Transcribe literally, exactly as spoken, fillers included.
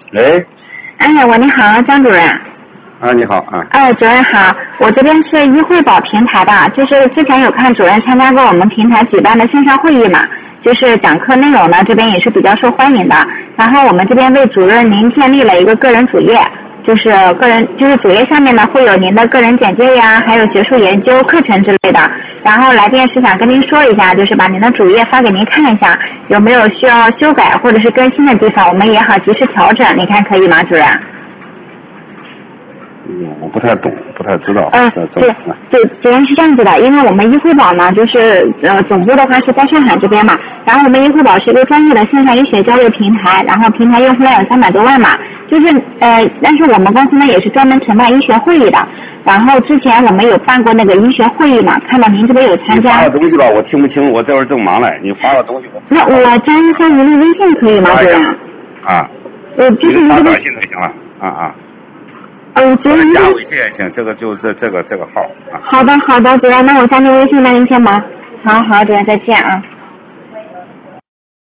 喂， 哎，喂，你好，张主任。 啊，你好啊。 哎，主任好，我这边是医惠保平台的，就是之前有看主任参加过我们平台举办的线上会议嘛，就是讲课内容呢这边也是比较受欢迎的。然后我们这边为主任您建立了一个个人主页，就是个人就是主页上面呢会有您的个人简介呀，还有学术研究、课程之类的。然后来电是想跟您说一下，就是把您的主页发给您看一下，有没有需要修改或者是更新的地方，我们也好及时调整，你看可以吗，主任？ 嗯，我不太懂，不太知道。 嗯，对，对，主要是这样子的，因为我们医惠保呢，就是呃总部的话是在上海这边嘛，然后我们医惠保是一个专业的线上医学交流平台，然后平台用户量有三百多万嘛，就是呃，但是我们公司呢也是专门承办医学会议的，然后之前我们有办过那个医学会议嘛，看到您这边有参加。 你发个东西吧，我听不清，我这会儿正忙嘞，你发个东西我。 那我加一下您的微信可以吗，主任？ 啊。 呃，就是您这个。 发短信就行了，啊啊。 嗯，主任。 加微信也行，这个就是这个这个号啊。 好的好的，主任，那我加您微信，那您先忙。好好，主任再见啊。